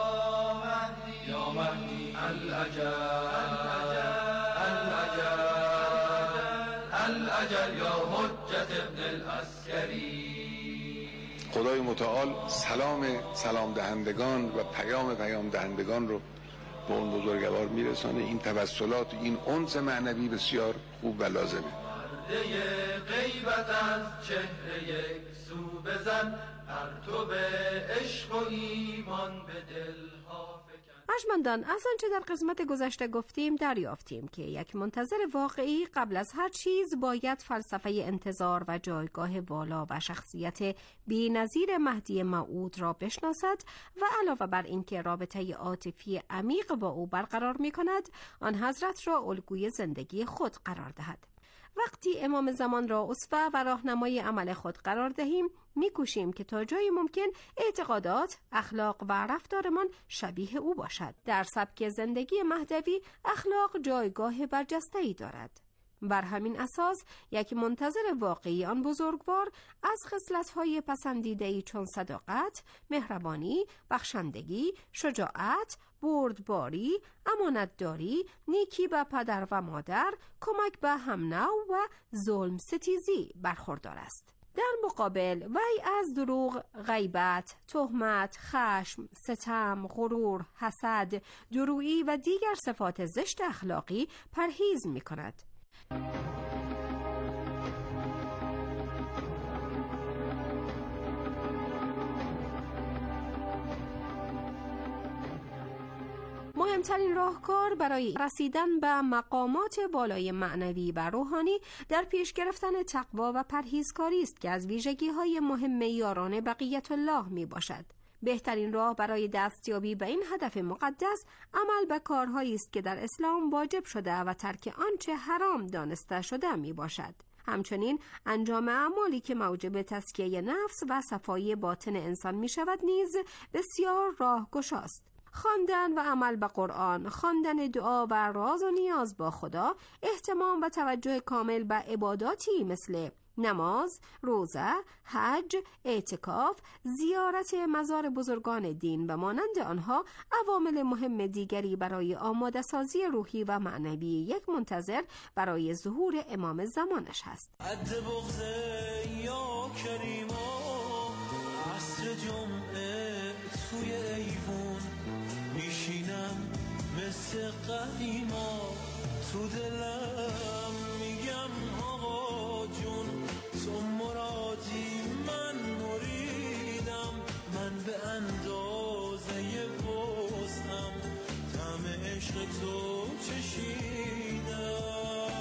یا مهدی العجل یا حجت ابن العسکری. خدای متعال سلام دهندگان و پیام دهندگان رو به اون بزرگوار میرسانه. این توسلات، این انس معنوی بسیار خوب و لازمه. پرده غیبت از چهره یک سو بزن، پرتو عشق و ایمان به دلها فکن. ارجمندان، از آنچه در قسمت گذشته گفتیم دریافتیم که یک منتظر واقعی قبل از هر چیز باید فلسفه انتظار و جایگاه والا و شخصیت بی‌نظیر مهدی موعود را بشناسد و علاوه بر اینکه رابطه عاطفی عمیق با او برقرار می‌کند، آن حضرت را الگوی زندگی خود قرار دهد. وقتی امام زمان را اسوه و راهنمای عمل خود قرار دهیم، می‌کوشیم که تا جایی ممکن اعتقادات، اخلاق و رفتارمان شبیه او باشد. در سبک زندگی مهدوی اخلاق جایگاه برجسته‌ای دارد. بر همین اساس یک منتظر واقعی آن بزرگوار از خصلت‌های پسندیده‌ای چون صداقت، مهربانی، بخشندگی، شجاعت، بردباری، امانتداری، نیکی به پدر و مادر، کمک به هم‌نوع و ظلم ستیزی برخوردار است. در مقابل وی از دروغ، غیبت، تهمت، خشم، ستم، غرور، حسد، درویی و دیگر صفات زشت اخلاقی پرهیز می‌کند. مهمترین راهکار برای رسیدن به مقامات بالای معنوی و روحانی در پیش گرفتن تقوا و پرهیزکاری است که از ویژگی‌های مهم یاران بقیت الله می باشد. بهترین راه برای دستیابی به این هدف مقدس عمل به کارهایی است که در اسلام واجب شده و ترک آنچه حرام دانسته شده می باشد. همچنین انجام اعمالی که موجب تزکیه نفس و صفای باطن انسان می شود نیز بسیار راهگشاست. خواندن و عمل به قرآن، خواندن دعا و راز و نیاز با خدا، اهتمام و توجه کامل به عباداتی مثل نماز، روزه، حج، اعتکاف، زیارت مزار بزرگان دین و مانند آنها عوامل مهم دیگری برای آماده سازی روحی و معنوی یک منتظر برای ظهور امام زمانش هست. عد بغض یا کریما، عصر جمعه توی ایوون میشینم مثل قدیما، تو دلم میگم آقا جون تو مرادی، من مریدم، من به اندازه وسعم طعم عشق تو چشیدم.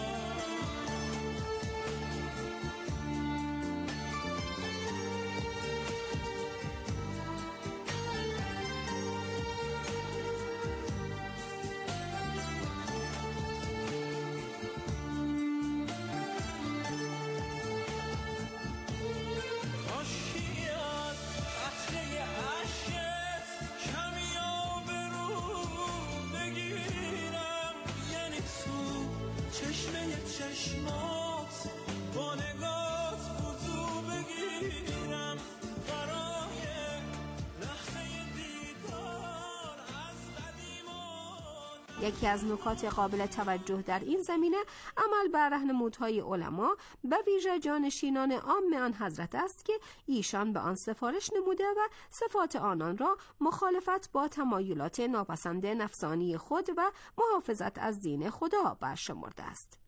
چشمات با نگات فضو بگیرم، برای لحظه دیدار از قدیمان. یکی از نکات قابل توجه در این زمینه عمل بر راهنمودهای علما به ویژه جانشینان عام آن حضرت است که ایشان به آن سفارش نموده و صفات آنان را مخالفت با تمایلات ناپسند نفسانی خود و محافظت از دین خدا برشمرده است.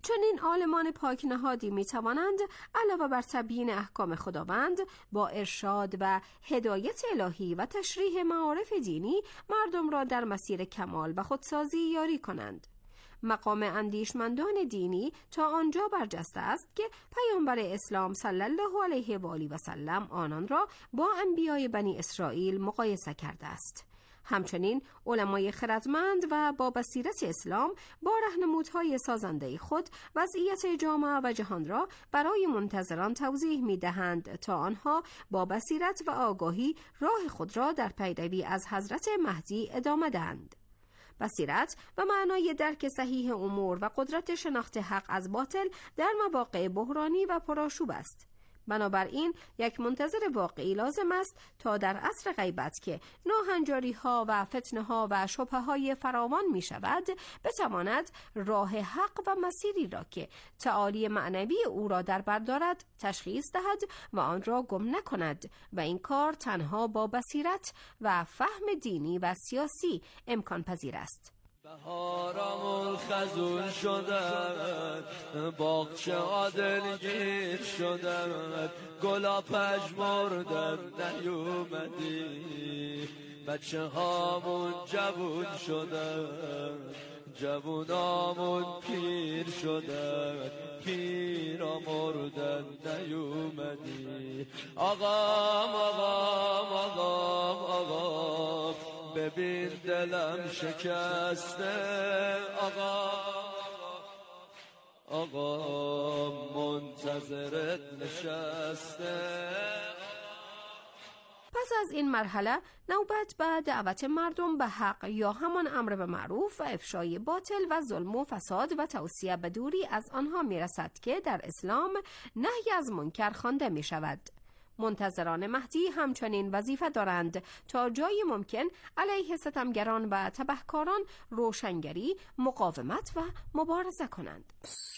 همچنین عالمان پاک نهادی می توانند علاوه بر تبیین احکام خداوند با ارشاد و هدایت الهی و تشریح معارف دینی مردم را در مسیر کمال و خودسازی یاری کنند. مقام اندیشمندان دینی تا آنجا برجسته است که پیامبر اسلام صلی الله علیه و آله و سلم آنان را با انبیای بنی اسرائیل مقایسه کرده است. همچنین علمای خردمند و با بصیرت اسلام با راهنمودهای سازنده خود وضعیت جامعه و جهان را برای منتظران توضیح می‌دهند تا آنها با بصیرت و آگاهی راه خود را در پیروی از حضرت مهدی ادامه دهند. بصیرت و معنای درک صحیح امور و قدرت شناخت حق از باطل در مواقع بحرانی و پرآشوب است. بنابراین یک منتظر واقعی لازم است تا در عصر غیبت که ناهنجاری ها و فتنه ها و شبهه های فراوان می شود بتواند راه حق و مسیری را که تعالی معنوی او را در بر دارد تشخیص دهد و آن را گم نکند و این کار تنها با بصیرت و فهم دینی و سیاسی امکان پذیر است. بهارمون خزون شدن، باغچه ها دلگیر شدن، گلا پژمردن نیومدی، بچه هامون جوون شدن، جوونامون پیر شدن، پیرا مردن نیومدی. آقام آقام آقام آقام ببین دلم شکسته، آقا منتظرت نشسته. پس از این مرحله نوبت به دعوت مردم به حق یا همان امر به معروف و افشای باطل و ظلم و فساد و توصیه به دوری از آنها میرسد که در اسلام نهی از منکر خوانده می شود. منتظران مهدی همچنین وظیفه دارند تا جای ممکن علیه ستمگران و تبهکاران روشنگری، مقاومت و مبارزه کنند.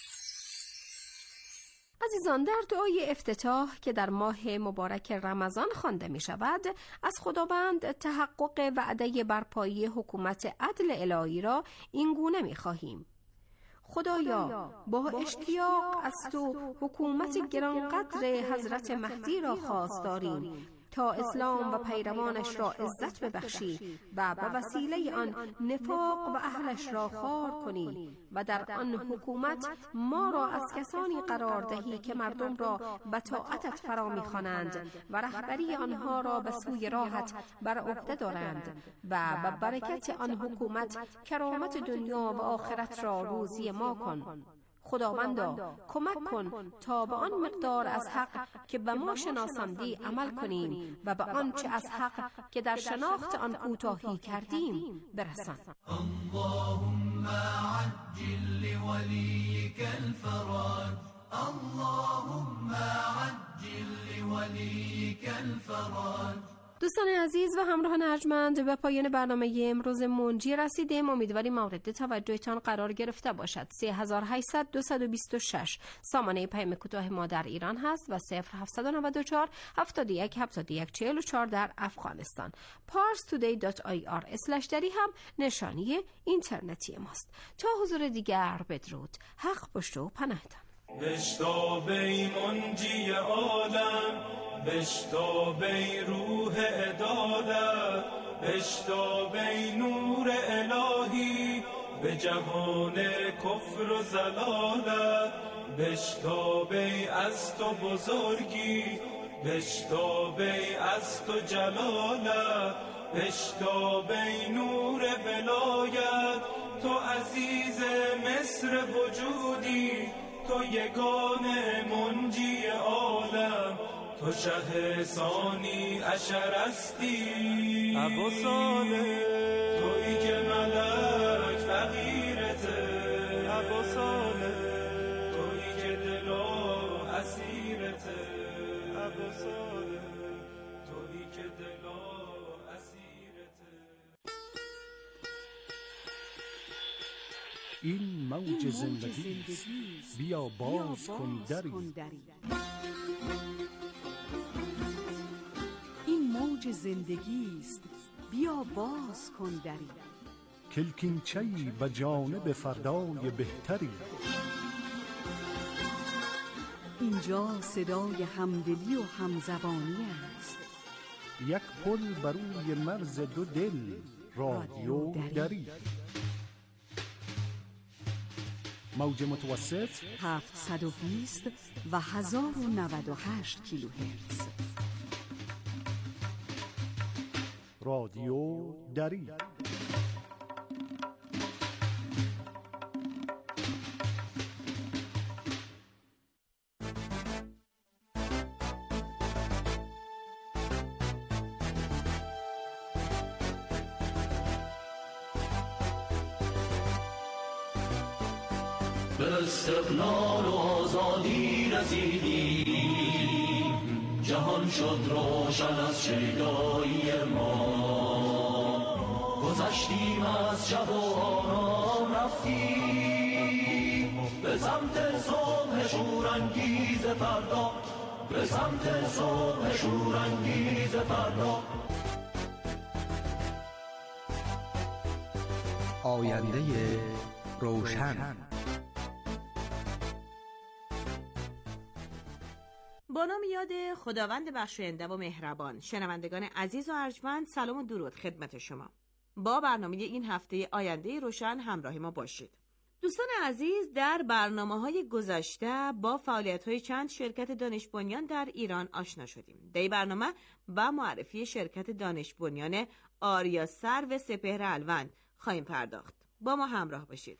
عزیزان، در دعای افتتاح که در ماه مبارک رمضان خوانده می شود، از خداوند تحقق وعده برپایی حکومت عدل الهی را این گونه می خواهیم: خدایا، با اشتیاق از تو حکومت گرانقدر حضرت مهدی را خواست داریم تا اسلام و پیروانش را عزت ببخشی و به وسیله آن نفاق و اهلش را خوار کنی و در آن حکومت ما را از کسانی قرار دهی که مردم را به طاعتت فرا می‌خوانند و رهبری آنها را به سوی راحت بر عهده دارند و به برکت آن حکومت کرامت دنیا و آخرت را روزی ما کن. خداوندا، کمک کن تا به آن مقدار از حق که به ما شناساندی عمل کنیم و به آنچه از حق که در شناخت آن کوتاهی کردیم برسان. اللهم عجل لوليك الفرج، اللهم عجل لوليك الفرج. دوستان عزیز و همراهان ارجمند، به پایان برنامه امروز منجی رسیدیم. امیدواریم مورد توجهتان قرار گرفته باشد. 3800-226 سامانه پیام کوتاه ما در ایران هست و 0794-71-71-44 در افغانستان. parstoday.ir/dari هم نشانی اینترنتی ماست. تا حضور دیگر بدرود. حق پشت و پناهتان. بشتابی منجی عالم، بشتابی روح عدالت، بشتابی نور الهی به جهان کفر و ضلالت، بشتابی از تو بزرگی، بشتابی از تو جلالت، بشتابی نور ولایت، تو عزیز مصر وجودی، تو یگانه منجی عالم، تو شه ثانی عشر استی، ابو صالح تویی که ملک فقیرته، ابو صالح تویی که دلا اسیرته، ابو صالح تویی که دلا اسیرته. این موج زندگی است، بیا باز کن دری. این موج زندگی است، بیا باز کن دری. کلکینچه‌ای به جانب فردای بهتری. اینجا صدای همدلی و همزبانی است. یک پل بر روی مرز دو دل. رادیو دری. موج متوسط 720 و 1098 کیلوهرتز. رادیو دری. به استقلال و آزادی رسیدیم، جهان شد روشن از شیدایی ما. گذشتیم از شب و آرام رفتیم به سمت صبح شورانگیز فردا، به سمت صبح شورانگیز فردا. آینده روشن. با نام یاد خداوند بخشاینده و مهربان. شنوندگان عزیز و ارجمند، سلام و درود خدمت شما. با برنامه این هفته آینده روشن همراه ما باشید. دوستان عزیز، در برنامه‌های گذشته با فعالیت‌های چند شرکت دانش بنیان در ایران آشنا شدیم. در این برنامه با معرفی شرکت دانش بنیان آریا سرو سپهر الوند خواهیم پرداخت. با ما همراه باشید.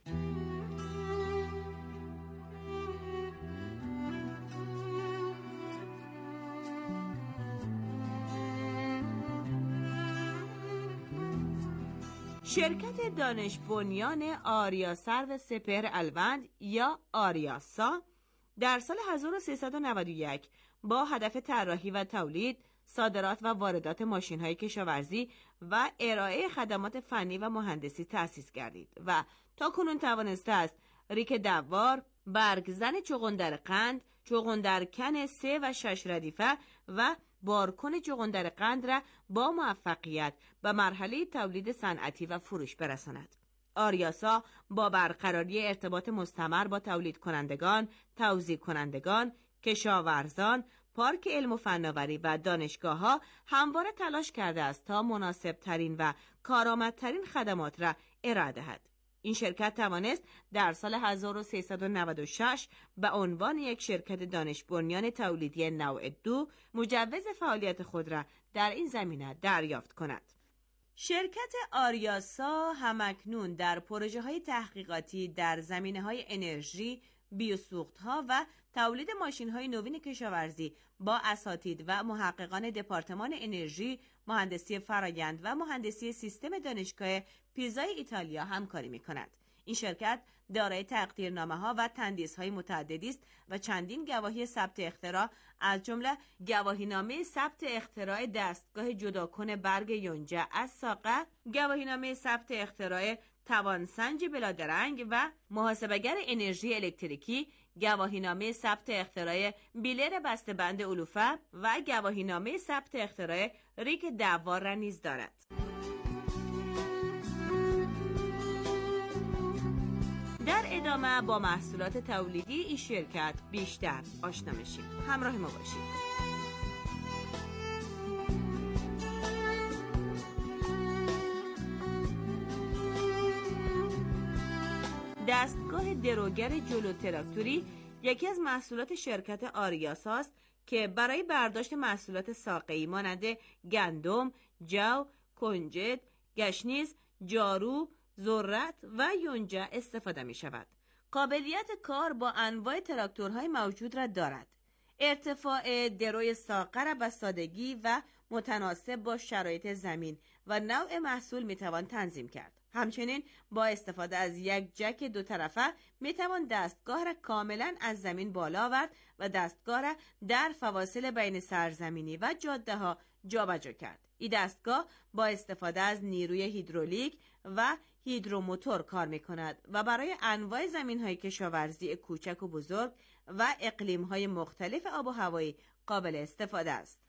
شرکت دانش بنیان آریا سرو سپهر الوند یا آریاسا در سال 1391 با هدف طراحی و تولید، صادرات و واردات ماشین‌های کشاورزی و ارائه خدمات فنی و مهندسی تأسیس گردید و تا کنون توانسته است ریک دوار، برگزن چغندر قند، چغندر کن 3 و 6 ردیفه و بارکن چغندر قند را با موفقیت به مرحله تولید صنعتی و فروش برساند. آریاسا با برقراری ارتباط مستمر با تولید کنندگان، توزیع کنندگان، کشاورزان، پارک علم و فناوری و دانشگاه‌ها همواره تلاش کرده است تا مناسب ترین و کارآمدترین خدمات را ارائه دهد. این شرکت توانست در سال 1396 به عنوان یک شرکت دانش بنیان تولیدی نوع 2 مجوز فعالیت خود را در این زمینه دریافت کند. شرکت آریاسا همکنون در پروژه‌های تحقیقاتی در زمینه‌های انرژی، بیوسوخت‌ها و تولید ماشین‌های نوین کشاورزی با اساتید و محققان دپارتمان انرژی، مهندسی فرآیند و مهندسی سیستم دانشگاه پیزای ایتالیا همکاری می‌کند. این شرکت دارای تقدیرنامه‌ها و تندیس‌های متعددی است و چندین گواهی ثبت اختراع از جمله گواهینامه ثبت اختراع دستگاه جداکن برگ یونجه از ساقه، گواهینامه ثبت اختراع توانسنج بلادرنگ و محاسبه‌گر انرژی الکتریکی، گواهینامه ثبت اختراع بیلر بسته‌بند علوفه و گواهینامه ثبت اختراع ریک دوار را نیز دارد. در ادامه با محصولات تولیدی این شرکت بیشتر آشنا میشیم. همراه ما باشید. دستگاه دروگر جلو تراکتوری یکی از محصولات شرکت آریاسا است که برای برداشت محصولات ساقه‌ای مانند گندم، جو، کنجد، گشنیز، جارو، ذرت و یونجه استفاده می شود. قابلیت کار با انواع تراکتورهای موجود را دارد. ارتفاع دروی ساقه را به سادگی و متناسب با شرایط زمین و نوع محصول می توان تنظیم کرد. همچنین با استفاده از یک جک دو طرفه می توان دستگاه را کاملا از زمین بالا آورد و دستگاه را در فواصل بین سرزمینی و جاده ها جابجا کرد. این دستگاه با استفاده از نیروی هیدرولیک و هیدروموتور کار می کند و برای انواع زمین های کشاورزی کوچک و بزرگ و اقلیم های مختلف آب و هوایی قابل استفاده است.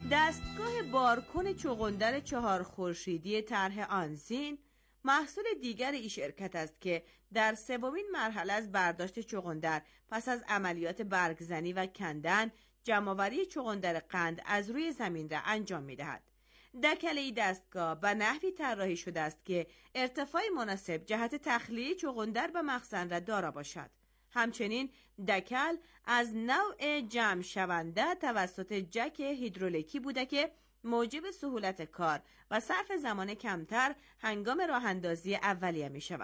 دستگاه بارکن چغندر 4 خورشیدی طرح آنزین محصول دیگر این شرکت است که در 3مین مرحله از برداشت چغندر پس از عملیات برگزنی و کندن جمع‌آوری چغندر قند از روی زمین را انجام می‌دهد. دکل این دستگاه به نحوی طراحی شده است که ارتفاع مناسب جهت تخلیه چغندر به مخزن را دارا باشد. همچنین دکل از نوع جمع شونده توسط جک هیدرولیکی بوده که موجب سهولت کار و صرف زمان کمتر هنگام راه اندازی اولیه می شود.